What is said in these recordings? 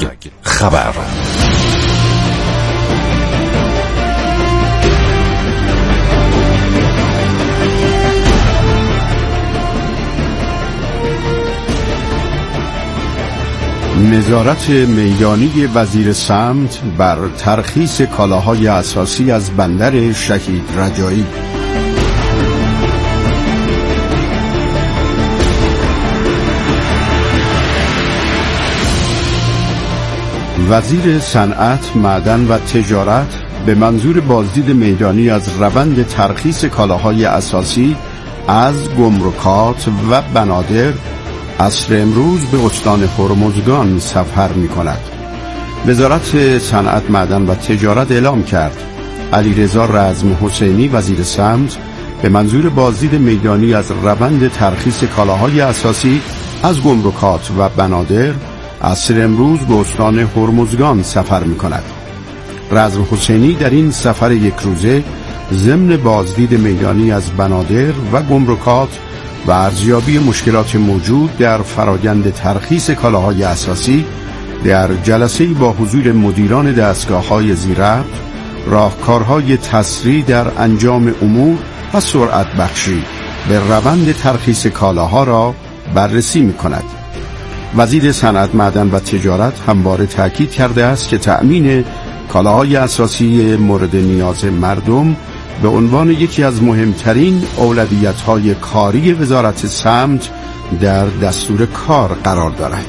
خبر. نظارت میدانی وزیر سمت بر ترخیص کالاهای اساسی از بندر شهید رجایی. وزیر صنعت، معدن و تجارت به منظور بازدید میدانی از روند ترخیص کالاهای اساسی از گمرکات و بنادر عصر امروز به استان هرمزگان سفر می کند. وزارت صنعت، معدن و تجارت اعلام کرد علیرضا رزم حسینی وزیر سمت به منظور بازدید میدانی از روند ترخیص کالاهای اساسی از گمرکات و بنادر عصر امروز به استان هرمزگان سفر می کند. رزم حسینی در این سفر یک روزه ضمن بازدید میدانی از بنادر و گمرکات و ارزیابی مشکلات موجود در فرآیند ترخیص کالاهای اساسی در جلسه‌ای با حضور مدیران دستگاه‌های زیرربط راهکارهای تسریع در انجام امور و سرعت بخشی به روند ترخیص کالاها را بررسی می‌کند. وزیر صنعت، معدن و تجارت همواره تأکید کرده است که تأمین کالاهای اساسی مورد نیاز مردم به عنوان یکی از مهمترین اولویت‌های کاری وزارت سمت در دستور کار قرار دارد.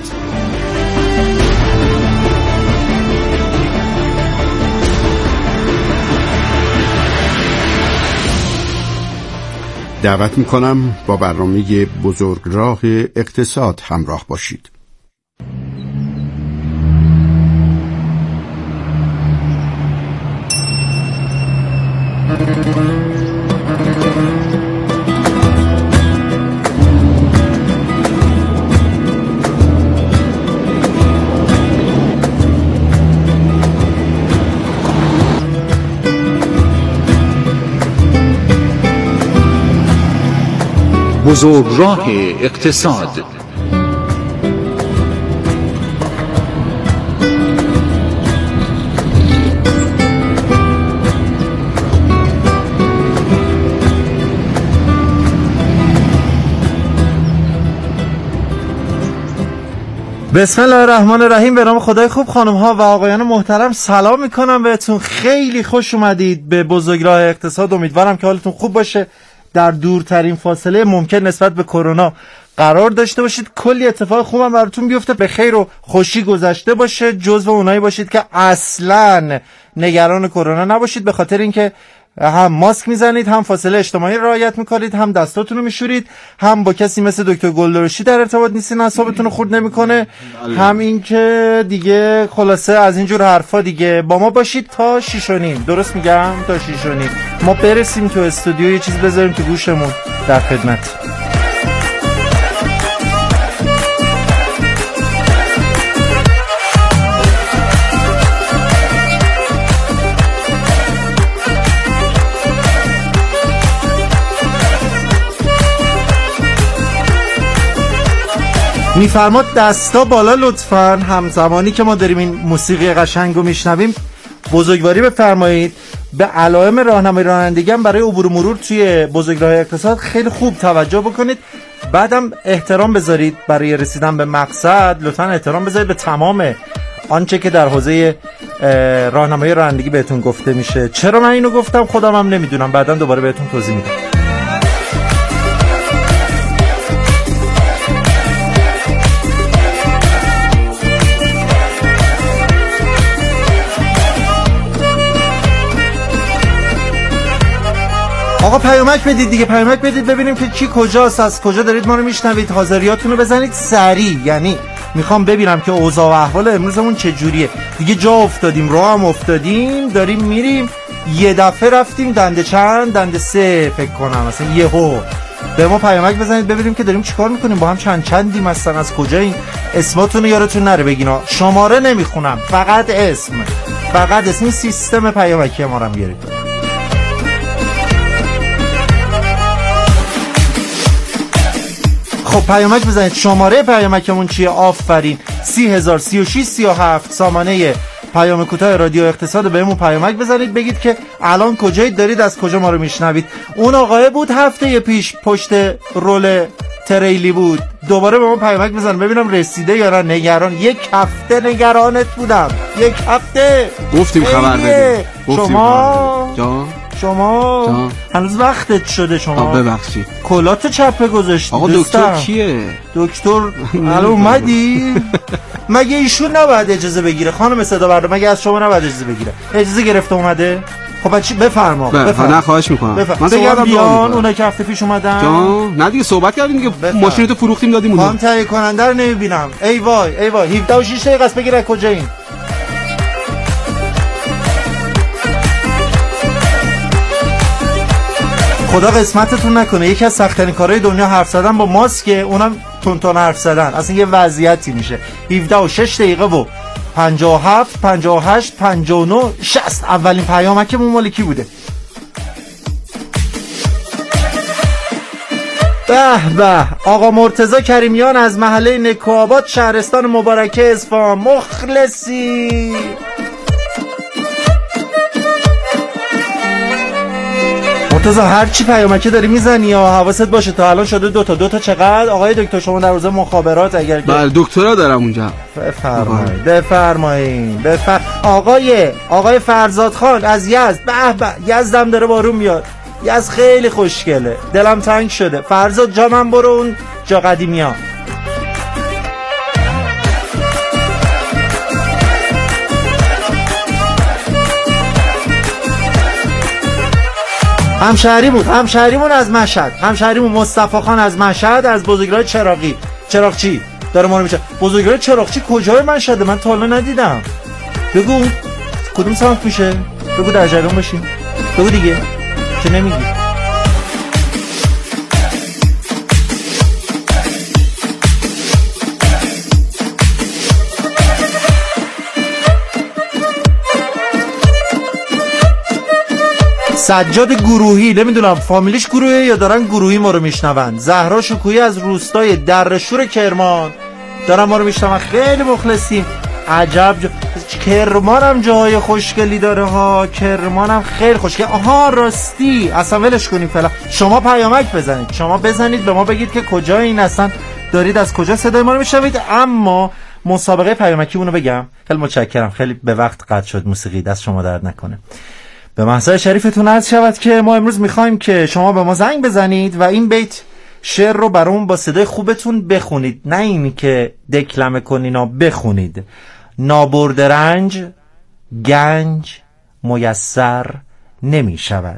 دعوت می‌کنم با برنامه بزرگراه اقتصاد همراه باشید. بزرگراه اقتصاد. بسم الله الرحمن الرحیم. به نام خدای خوب. خانم ها و آقایان محترم سلام میکنم بهتون. خیلی خوش اومدید به بزرگراه اقتصاد. امیدوارم که حالتون خوب باشه، در دورترین فاصله ممکن نسبت به کرونا قرار داشته باشید، کلی اتفاق خوبم براتون بیفته، به خیر و خوشی گذشته باشه، جزو اونایی باشید که اصلاً نگران کرونا نباشید، به خاطر اینکه هم ماسک میزنید، هم فاصله اجتماعی رعایت میکنید، هم دستاتون رو میشورید، هم با کسی مثل دکتر گلدرشی در ارتباط نیستین، اعصابتون رو خورد نمیکنه، هم این که دیگه خلاصه از اینجور حرفا دیگه با ما باشید تا 6:30. درست میگم؟ تا 6:30 ما برسیم تو استودیو، یه چیز بذاریم تو گوشمون. در خدمت. میفرماد دستا بالا لطفاً. همزمانی که ما داریم این موسیقی قشنگ رو میشنویم بزرگواری بفرمایید. به علائم راهنمای رانندگی هم برای عبور و مرور توی بزرگراه اقتصاد خیلی خوب توجه بکنید. بعدم احترام بذارید برای رسیدن به مقصد. لطفاً احترام بذارید به تمام آنچه که در حوزه راهنمای رانندگی بهتون گفته میشه. چرا من اینو گفتم خودم هم نمیدونم، بعداً دوباره بهتون توضیح میدم. آقا پیامک بدید دیگه، پیامک بدید ببینیم که کی کجاست، از کجا دارید ما رو میشنوید. حاضریاتون رو بزنید سریع، یعنی میخوام ببینم که اوضاع و احوال امروزمون چجوریه. دیگه جا افتادیم، راه هم افتادیم، داریم میریم. یه دفعه رفتیم دنده چند، دنده 3 فکر کنم، مثلا یهو به ما پیامک بزنید ببینیم که داریم چیکار میکنیم، با هم چندیم مثلا، از کجا این اسماتون رو یادتون نره بگینا. شماره نمیخونم، فقط اسم سیستم پیامکی ما رو بیارید. خب پیامک بزنید. شماره پیامکمون چیه؟ آفرین، 303637 سامانه پیام کوتاه رادیو اقتصاد. بهمون پیامک بزنید بگید که الان کجایید، دارید از کجا ما رو میشنوید. اون آقای بود هفته پیش پشت رول تریلی بود، دوباره به ما پیامک بزن ببینم رسیده یا نه. نگران، یک هفته نگرانت بودم، یک هفته گفتیم خبر بدیم. شما هنوز وقتت شده. شما ببخشید کلات چپه گذاشتی. آقا دکتر کیه؟ دکتر الان اومدی؟ مگه ایشون نباید اجازه بگیره؟ خانم صدا بردار مگه از شما نباید اجازه بگیره؟ اجازه گرفته اومده؟ خب بچی بفرما. نه خواهش میکنم. من دیگه بیان اونایی که هفته پیش اومدن نه دیگه صحبت کردیم دیگه، ماشینتو فروختیم دادیم اونها. خانم تهیه کننده رو نمیبینم. ای وای 17 و 6 دقیقه است، بگیر از کجا این؟ خدا قسمتتون نکنه یکی از سخت‌ترین کارهای دنیا حرف زدن با ماسکه، اونم تون حرف زدن. اصلا یه وضعیتی میشه. 17 و 6 دقیقه و 57 58 59 60. اولین پیامکمون مال کی بوده؟ به آقا مرتضی کریمیان از محله نکوآباد شهرستان مبارکه اصفهان. مخلصی. مرتضی هر چی پیامکه داری میزنی یا حواست باشه تا الان شده دو تا چقدر؟ آقای دکتر شما در حوزه مخابرات اگر بله دکترا دارم اونجا. بفرمایید. آقای فرزاد خان از یزد. به یزدم داره بارون میاد. یزد خیلی خوشگله، دلم تنگ شده. فرزاد جا من برو اون جا قدیمیا. همشهریمون از مشهد، همشهریمون مصطفی خان از مشهد، از بزرگراه چراغچی داره ما رو میشه. بزرگراه چراغچی کجای مشهده؟ من تا حالا ندیدم. بگو کدوم سمت میشه؟ بگو در جریان باشیم. بگو دیگه چه نمیگی؟ سجاد گروهی، نمیدونم فامیلیش گروهیه یا دارن گروهی ما رو میشنون. زهرا شکوهی از روستای درشور کرمان دارن ما رو میشنون. خیلی مخلصیم. عجب کرمان هم جاهای خوشگلی داره ها. کرمان هم خیلی خوشگل. آها راستی اصلا ولش کنیم فعلا. شما پیامک بزنید، شما بزنید به ما بگید که کجا این اصلا دارید از کجا صدای ما رو میشنوید. اما مسابقه پیامکیمونو بگم. خیلی متشکرم، خیلی به وقت قطع شد موسیقی، دست شما درد نکنه. به محضر شریفتون عرض شود که ما امروز میخوایم که شما به ما زنگ بزنید و این بیت شعر رو برامون با صدای خوبتون بخونید. نه اینی که دکلمه کنینا، بخونید. نابرد رنج گنج میسر نمی شود.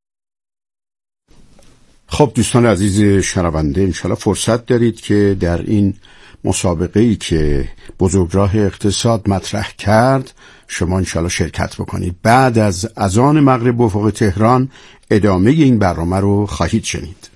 خب دوستان عزیز شنونده، انشالله فرصت دارید که در این مسابقه‌ای که بزرگراه اقتصاد مطرح کرد شما انشالله شرکت بکنید. بعد از اذان مغرب افق تهران ادامه این برنامه رو خواهید شنید.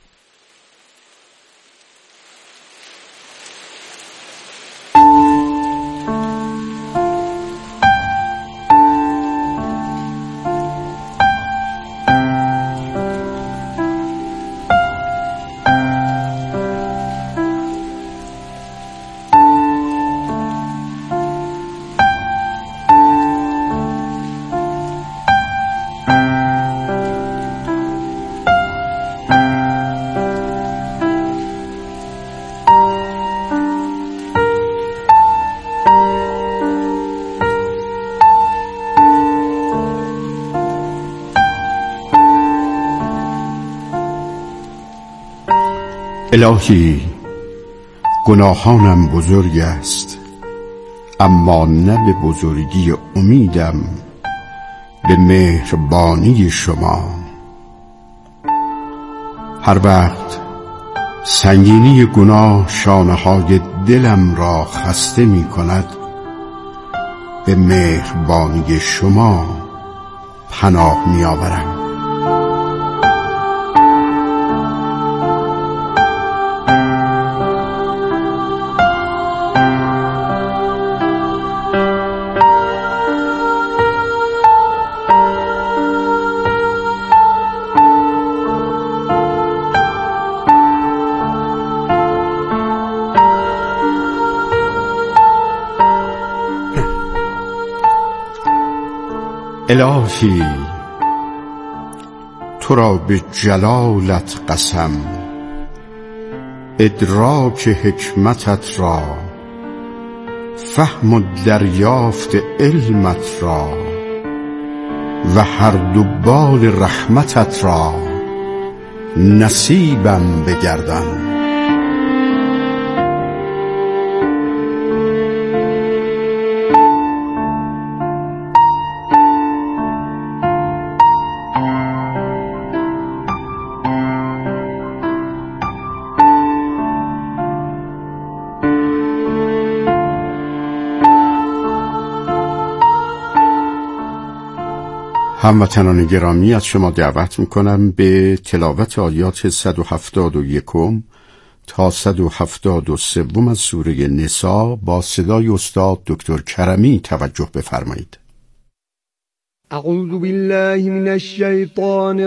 الهی گناهانم بزرگ است، اما نه به بزرگی امیدم به مهربانی شما. هر وقت سنگینی گناه شانه‌های دلم را خسته می کند، به مهربانی شما پناه می آورم. الهی تو را به جلالت قسم، ادراک حکمتت را، فهم و دریافت علمت را و هر دو بال رحمتت را نصیبم بگردان. هموطنان گرامی، از شما دعوت میکنم به تلاوت آیات 171 تا 173 از سوره نساء با صدای استاد دکتر کرمی توجه بفرمایید. اعوذ بالله من الشیطان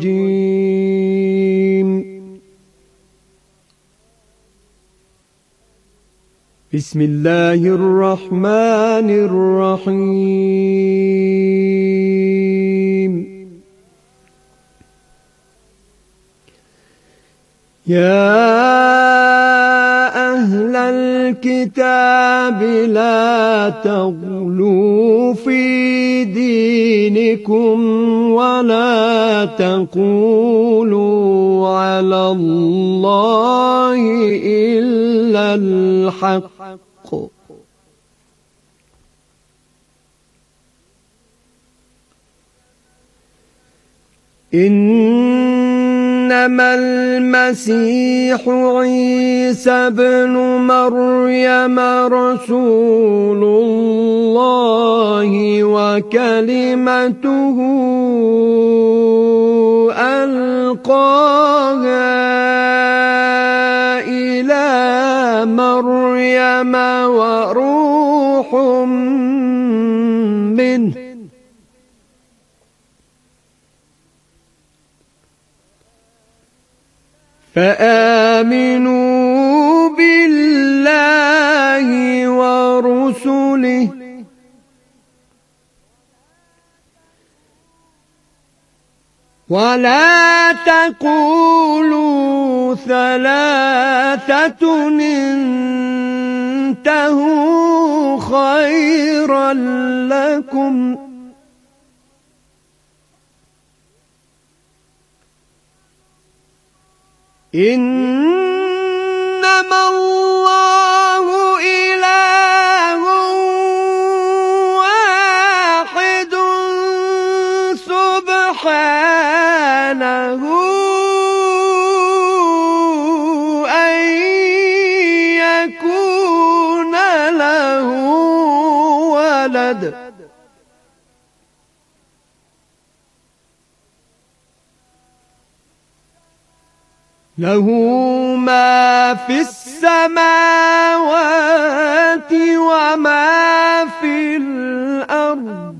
الرجیم. بسم الله الرحمن الرحیم. يا أهل الكتاب لا تغلوا في دينكم ولا تقولوا على الله إلا الحق إنما المسيح عيسى ابن مريم رسول الله وكلمته ألقاها إلى مريم وروح منه فآمنوا بالله ورسله ولا تقولوا ثلاثة انتهوا خيرا لكم إنما الله إله واحد سبحانه أن يكون له ولد له ما في السماوات وما في الأرض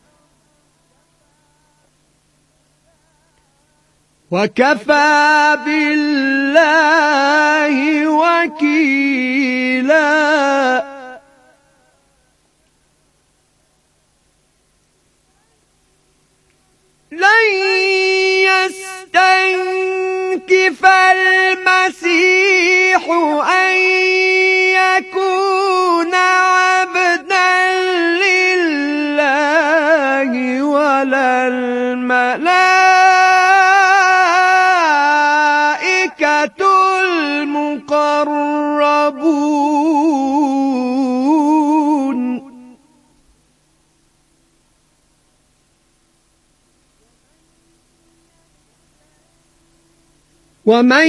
وكفى بالله وكيلا لن يستنكف المسيح أن يكون عبدا لله ولا الملائكة المقربون ومن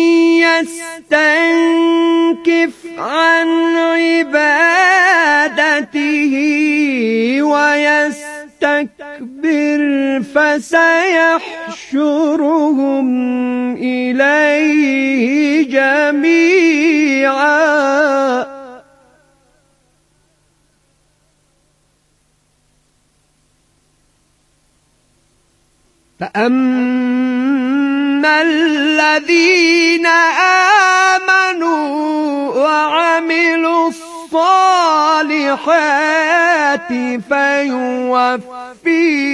يستنكف عن عبادته ويستكبر فسيحشرهم إليه جميعا فأما الذين آمنوا وعملوا الصالحات فيوفيهم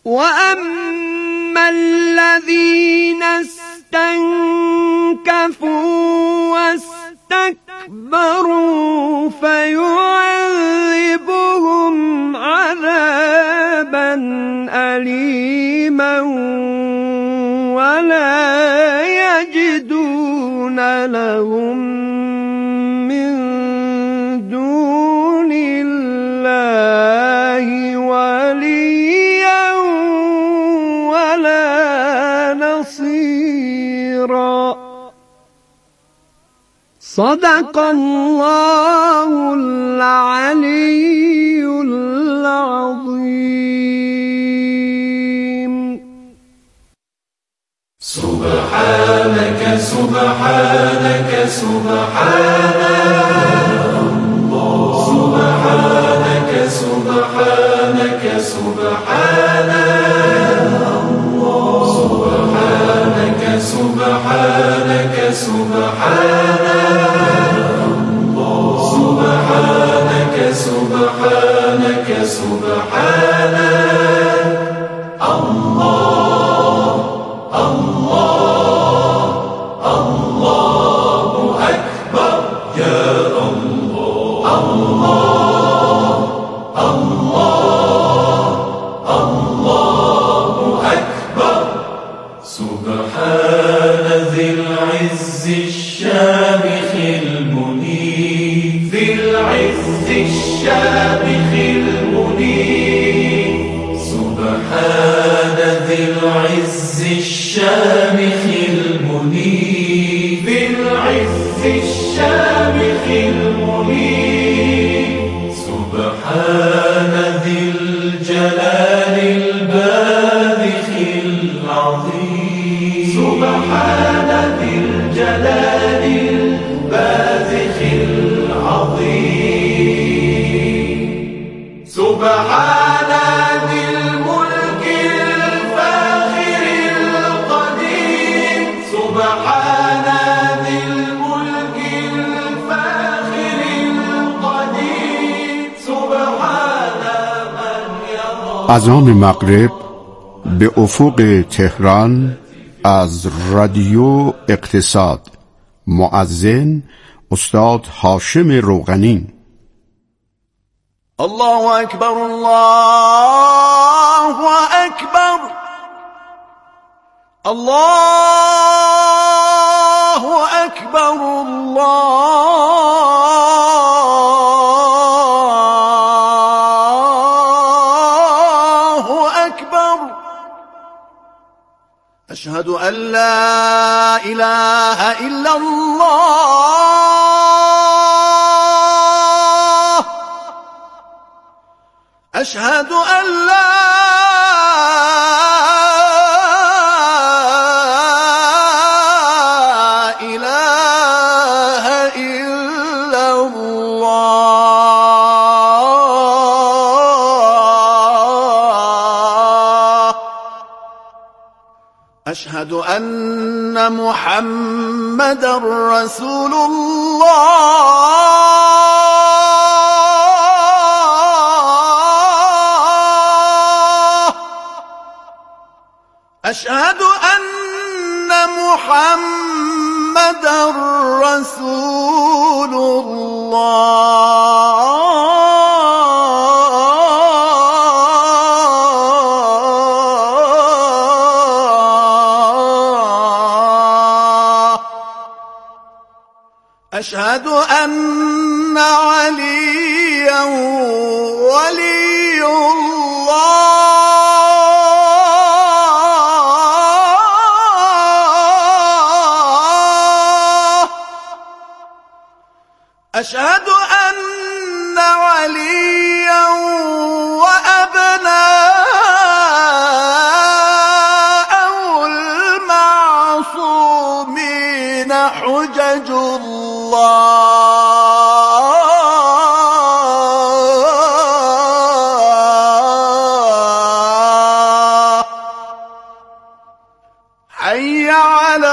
وأما الذين استنكفوا واستكبروا فيعذبهم عذابا أليما ولا يجدون لهم من دون الله وليا ولا نصيرا. صدق الله العلي العظيم. سبحانك سبحانك سبحان الله، سبحانك سبحانك سبحان الله، سبحانك سبحانك سبحان الله، سبحانك سبحانك سبحان الله. الله الله أكبر يا الله، الله الله الله أكبر. سبحان ذي العز الشامخ المنيب، ذي العز الشامخ المنيب. سبحان ذي العز الشامخ المنيب، ذي العز الشامخ المنيب. سبحان ذي الجلال الباذخ العظيم، سبحان ذي الجلال الباذخ العظيم. سبحان ذي الملك الفاخر القديم، سبحان ذي الملك الفاخر القديم. سبحان من يضع. اذان مغرب به افق تهران از رادیو اقتصاد. مؤذن استاد هاشم روغنی. الله أكبر الله أكبر الله أكبر الله أكبر. أشهد أن لا إله إلا الله، أشهد أن لا إله إلا الله، أشهد أن محمدًا رسول الله. أشهد أن محمدًا رسول الله. أشهد أن عليًا ولي الله. أشهد أن عليًا وأبناءه المعصومين حجج الله. حي على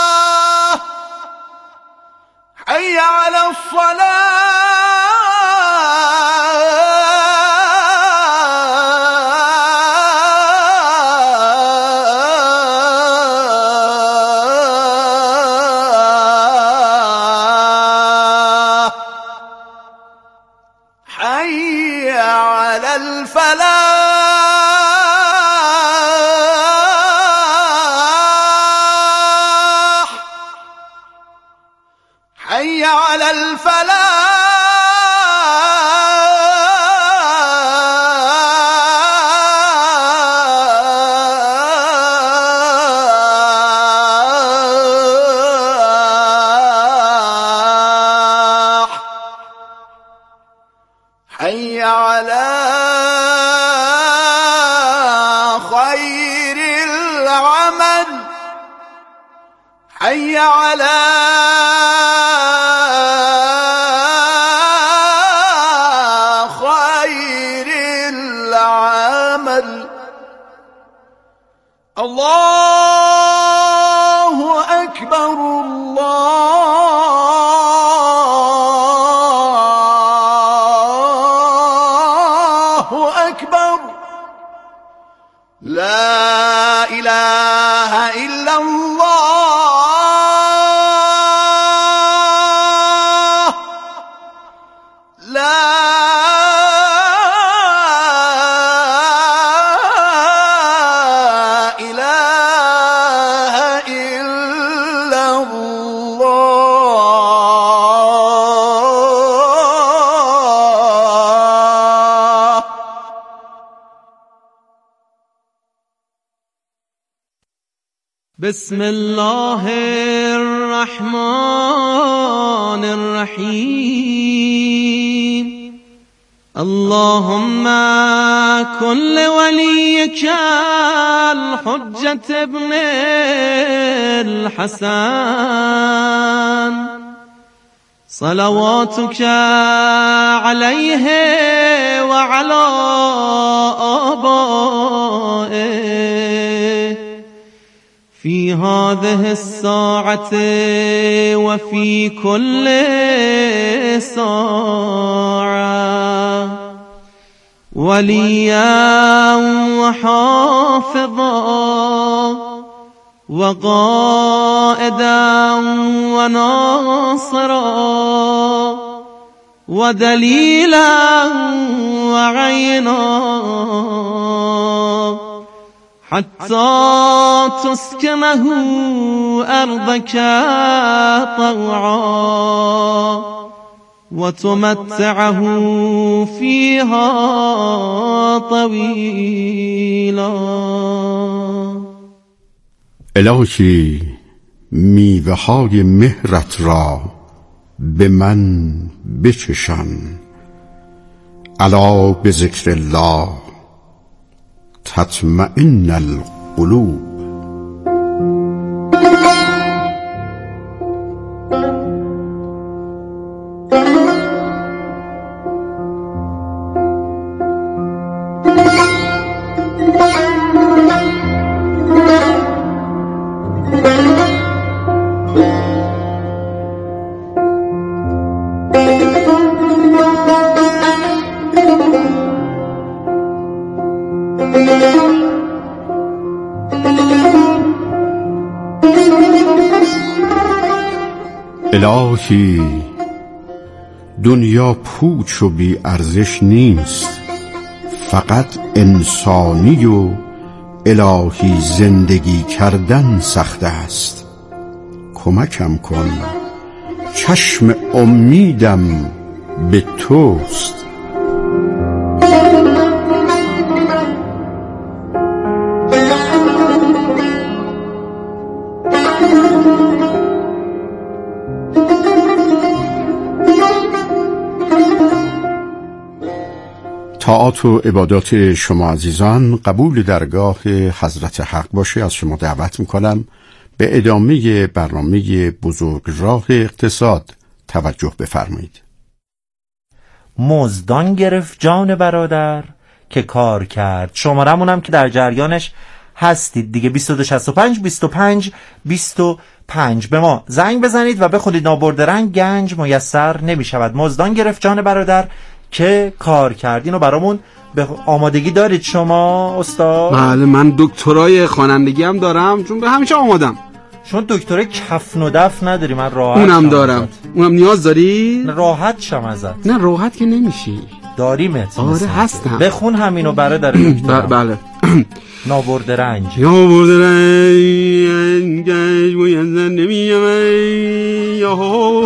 الصلاة، حي على الصلاة. حي على الفلاح حي على الفلاح حي على خير العمل حي على خير العمل الله أكبر الله أكبر لا إله إلا الله لا إله إلا الله. بسم الله الرحمن الرحيم اللهم كن لوليك الحجة ابن الحسن صلواتك عليه وعلى آبائه في هذه الساعة وفي كل ساعة وليا وحافظا وقائدا وناصرا ودليلا وعينا حتى تسكنه أرضك طوعا وتمتعه فيها طويلا. الهی میوه های مهرت را به من بچشان. الا به ذکر الله تطمئن القلوب. الهی دنیا پوچ و بی ارزش نیست، فقط انسانی و الهی زندگی کردن سخت است. کمکم کن، چشم امیدم به توست. طاعات و عبادات شما عزیزان قبول درگاه حضرت حق باشه. از شما دعوت میکنم به ادامه برنامه بزرگراه اقتصاد توجه بفرمایید. مزدان گرفت جان برادر که کار کرد. شمارمونم که در جریانش هستید دیگه، 2265 25 25 به ما زنگ بزنید و بخونید. نابرده گنج میسر نمی شود. مزدان گرفت جان برادر که کار کردین و برامون به آمادگی دارید شما استاد؟ بله، من دکترای خوانندگی هم دارم، چون به همیشه آمادم. شما دکترای کفن و دف نداری؟ من راحت اونم دارم. اونم نیاز داری؟ راحت شم ازت. نه راحت که نمیشی. داریمت. آره هستم. بخون همینو برادر دکتر. بله. نابرد رنج. نابرد رنج باید زن نمیگم یا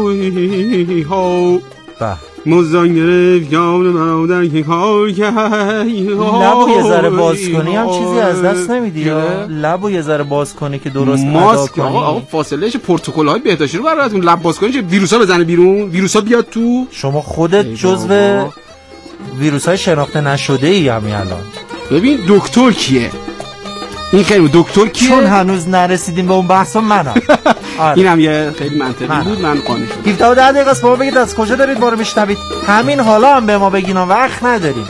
ها مزدان گرفت جان برادر که کار کرد. لبو یه ذره باز کنی هم چیزی از دست نمیدی یا لبو یه ذره باز کنی که درست ادا کنی. آقا فاصلهش پروتکل‌های بهداشتی رو براتون لب باز کنی چه ویروسا بزنه بیرون، ویروسا بیاد تو. شما خودت جزو ویروس‌های شناخته نشده ای همین الان. ببین دکتر کیه؟ این خیلی دکتر کیه؟ چون هنوز نرسیدیم به اون بحثا منم. اینم یه خیلی منطقی بود، من قانع شدم. 17 و 10 دقیقه است. ما بگید از کجا دارید ما رو میشنوید؟ همین حالا هم به ما بگین، وقت نداریم.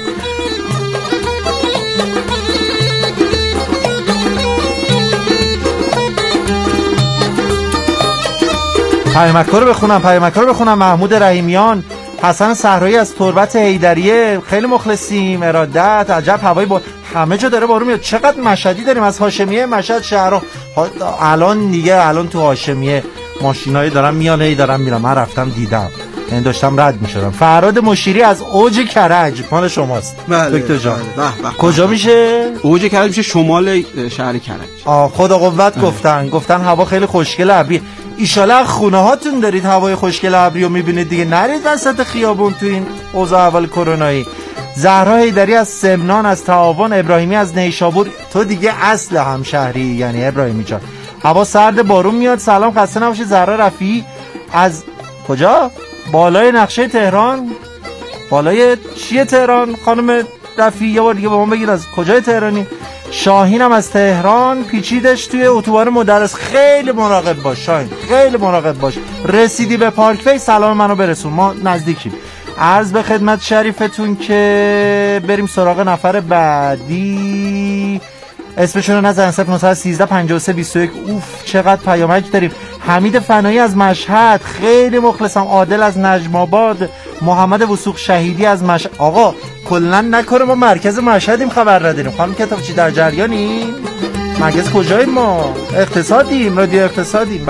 پیامک‌ها رو بخونم. محمود رحیمیان، حسن صحرایی از تربت حیدریه، خیلی مخلصیم، ارادت. عجب هوای همه جا داره بارون میاد. چقدر مشهدی داریم از هاشمیه مشهد شهر. الان تو هاشمیه ماشینایی دارن میان، دارن میرن. من رفتم دیدم، یعنی داشتم رد میشدم. فراد مشیری از اوج کرج مال شماست. دکتر جان کجا میشه؟ اوج کرج میشه شمال شهر کرج. خدا قوت. گفتن هوا خیلی خوشگل ابری. ایشالا خونه هاتون دارید هوای خوشگل ابری رو میبینید دیگه، نرید وسط خیابون تو این اوضاع اول کرونایی. زهرا حیدری از سمنان، از تعاون. ابراهیمی از نیشابور. تو دیگه اصل همشهری یعنی ابراهیمی جان. هوا سرد، بارون میاد. سلام، خسته نباشید. زهرا رفیعی از کجا؟ بالای نقشه تهران. بالای چیه تهران خانم رفیعی؟ یه بار دیگه با ما بگید از کجای تهرانی. شاهینم از تهران پیچیدش توی اتوبان مدرس. خیلی مراقب باش شاهین، خیلی مراقب باش. رسیدی به پارک وی سلام منو برسون، ما نزدیکیم. عرض به خدمت شریفتون که بریم سراغ نفر بعدی. اسمشون رو نزن. 0913 53 21. اوف چقدر پیامک داریم. حمید فنایی از مشهد، خیلی مخلصم. عادل از نجم آباد. محمد وثوق شهیدی از مشهد. آقا کلا نکنه ما مرکز مشهدیم خبر نداریم. خانم کتابچی در جریانیم؟ مرکز کجاییم ما؟ اقتصادیم، رادیو اقتصادیم.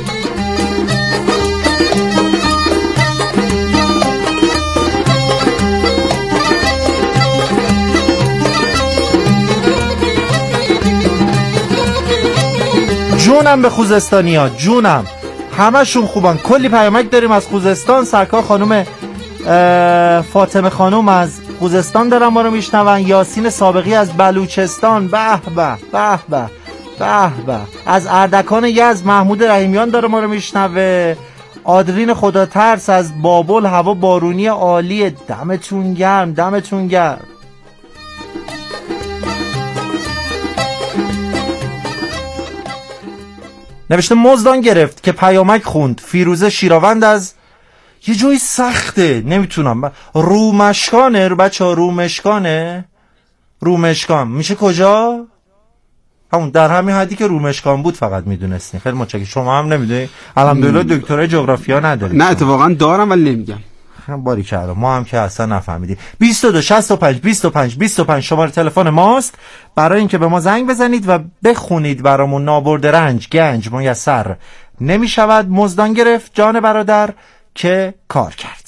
جونم به خوزستانیا، جونم همشون خوبن. کلی پیامک داریم از خوزستان. سرکار خانم فاطمه خانم از خوزستان دارن ما رو میشنون. یاسین سابقی از بلوچستان. به به به به به به. از اردکان یزد محمود رحیمیان داره ما رو میشنوه. آدرین خدا ترس از بابل، هوا بارونی عالیه. دمتون گرم، دمتون گرم. نوشته مزدان گرفت که پیامک خوند. فیروزه شیراوند از یه جایی سخته نمیتونم. رومشکانه رو بچه ها، رومشکان میشه کجا؟ همون در همین حدی که رومشکان بود فقط میدونستین. خیلی متشکرم. شما هم نمیدونی؟ الحمدلله دکترای جغرافیا ندارید. نه اتفاقا دارم ولی نمیگم. باری کردم ما هم که اصلا نفهمیدیم. 22 65 25 25 شماره تلفن ماست برای اینکه به ما زنگ بزنید و بخونید برامون. نابرد رنج گنج میسر نمیشود. مزدان گرفت جان برادر که کار کرد.